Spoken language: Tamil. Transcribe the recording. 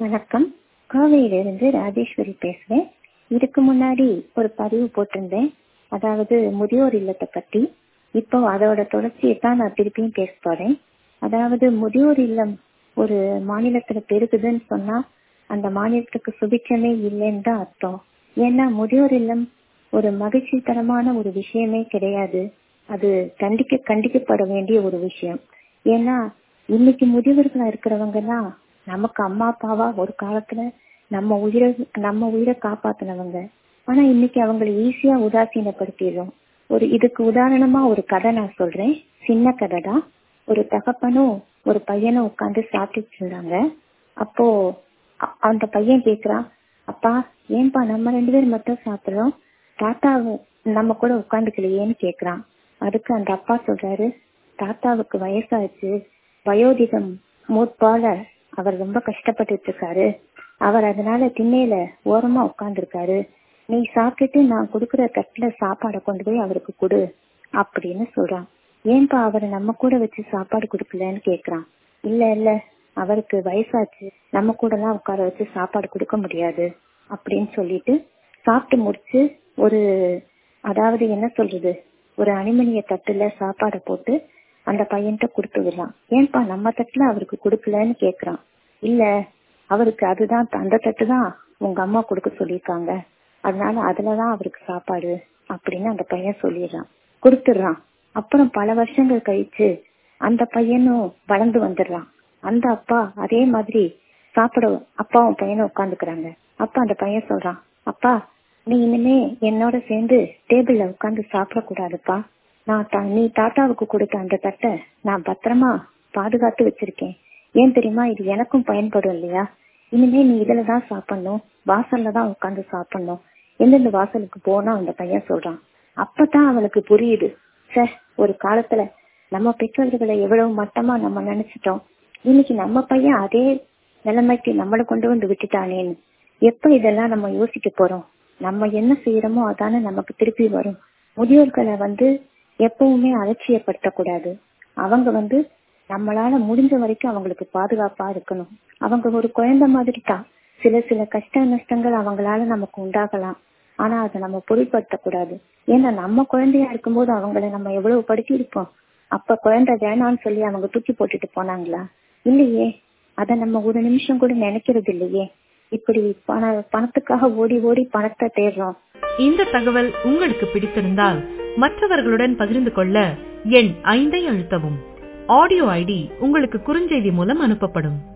வணக்கம். கோவையிலிருந்து ராஜேஸ்வரி பேசுறேன். இதுக்கு முன்னாடி ஒரு பதிவு போட்டிருந்தேன், அதாவது முதியோர் இல்லத்தை பத்தி. இப்போ அதோட தொடர்ச்சியை தான் நான் திருப்பியும் பேச போறேன். அதாவது முதியோர் இல்லம் ஒரு மாநிலத்துல பெருகுதுன்னு சொன்னா அந்த மாநிலத்துக்கு சுபிட்சமே இல்லைன்னு தான் அர்த்தம். ஏன்னா முதியோர் இல்லம் ஒரு மகிழ்ச்சி தரமான ஒரு விஷயமே கிடையாது. அது கண்டிக்கப்பட வேண்டிய ஒரு விஷயம். ஏன்னா இன்னைக்கு முதியவர்களா இருக்கிறவங்கன்னா நமக்கு அம்மா அப்பாவா ஒரு காலத்துல நம்ம உயிரை காப்பாத்தினவங்க. ஆனா இன்னைக்கு அவங்களை ஈஸியா உதாசீனப்படுத்திடுறோம். இதுக்கு உதாரணமா ஒரு கதை நான் சொல்றேன். சின்ன கதை தான். ஒரு தகப்பனும் ஒரு பையனும் உட்காந்து சாப்பிட்டுட்டு இருந்தாங்க. அப்போ அந்த பையன் கேக்குறான், அப்பா ஏன்பா நம்ம 2 பேரும் மட்டும் சாப்பிடுறோம், தாத்தாவும் நம்ம கூட உட்காந்துக்கலையேன்னு கேக்குறான். அதுக்கு அந்த அப்பா சொல்றாரு, தாத்தாவுக்கு வயசாச்சு, வயோதிகம் மூப்பால அவர் ரொம்ப கஷ்டப்பட்டு இருக்காரு. அவர் அதனால திண்ணையில ஓரமா உட்கார்ந்துருக்காரு. நீ சாப்பிட்டுட்டு நான் கொடுக்குற தட்டுல சாப்பாடை கொண்டு போய் அவருக்கு கொடு அப்படின்னு சொல்றான். ஏன்பா அவரை நம்ம கூட வச்சு சாப்பாடு கொடுக்கலன்னு கேக்குறான். இல்ல அவருக்கு வயசாச்சு, நம்ம கூட எல்லாம் உட்கார வச்சு சாப்பாடு கொடுக்க முடியாது அப்படின்னு சொல்லிட்டு சாப்பிட்டு முடிச்சு அதாவது என்ன சொல்றது, ஒரு அணிமணிய தட்டுல சாப்பாடை போட்டு அந்த பையன்கிட்ட கொடுத்து விடலாம். ஏன்பா நம்ம தட்டுல அவருக்கு கொடுக்கலன்னு கேக்குறான். இல்ல அவருக்கு அதுதான், அந்த தட்டு தான் உங்க அம்மா கொடுக்க சொல்லியிருக்காங்க, அதனால அதுலதான் அவருக்கு சாப்பாடு அப்படின்னு அந்த பையன் சொல்லிடுறான், கொடுத்துடுறான். அப்புறம் பல வருஷங்கள் கழிச்சு அந்த பையனும் வளர்ந்து வந்துடுறான். அந்த அப்பா அதே மாதிரி சாப்பிட அப்பாவும் பையனும் உட்காந்துக்கிறாங்க. அப்ப அந்த பையன் சொல்றான், அப்பா நீ இனிமே என்னோட சேர்ந்து டேபிள்ல உட்காந்து சாப்பிடக்கூடாதுப்பா. நீ தாத்தாவுக்கு கொடுத்த அந்த தட்டை நான் பத்திரமா பாதுகாத்து வச்சிருக்கேன். ஏன் தெரியுமா, இது எனக்கும் பயன்படும் இல்லையா. இனிமே நீ இதுலதான் சாப்பிடணும், வாசல்ல தான் உட்காந்து சாப்பிடணும். எந்தெந்த வாசலுக்கு போனா அந்த பையன் சொல்றான். அப்பதான் அவனுக்கு புரியுது, சார் ஒரு காலத்துல நம்ம பெற்றோர்களை எவ்வளவு மட்டமா நம்ம நினைச்சிட்டோம், இன்னைக்கு நம்ம பையன் அதே நிலைமைக்கு நம்மளை கொண்டு வந்து விட்டுட்டானேன்னு. எப்ப இதெல்லாம் நம்ம யோசிக்க போறோம்? நம்ம என்ன செய்யறோமோ அதானே நமக்கு திருப்பி வரும். முதியோர்களை எப்பவுமே அலட்சியப்படுத்தக்கூடாது. அவங்க நம்மளால முடிஞ்ச வரைக்கும் அவங்களுக்கு பாதுகாப்பா இருக்கணும். அவங்க ஒரு குழந்தை மாதிரி தான். சில கஷ்ட நஷ்டங்கள் அவங்களால நமக்கு உண்டாகலாம், ஆனா அதை நம்ம பொருட்படுத்தக்கூடாது. ஏன்னா நம்ம குழந்தையா இருக்கும்போது அவங்கள நம்ம எவ்வளவு படுத்தி இருப்போம். அப்ப குழந்தை வேணான்னு சொல்லி அவங்க தூக்கி போட்டுட்டு போனாங்களா? இல்லையே. அத நம்ம ஒரு நிமிஷம் கூட நினைக்கிறது இல்லையே. இப்படி பணத்துக்காக ஓடி ஓடி பணத்தை தேடுறோம். இந்த தகவல் உங்களுக்கு பிடித்திருந்தால் மற்றவர்களுடன் பகிர்ந்து கொள்ள எண் 5 அழுத்தவும். ஆடியோ ஐடி உங்களுக்கு குறுஞ்செய்தி மூலம் அனுப்பப்படும்.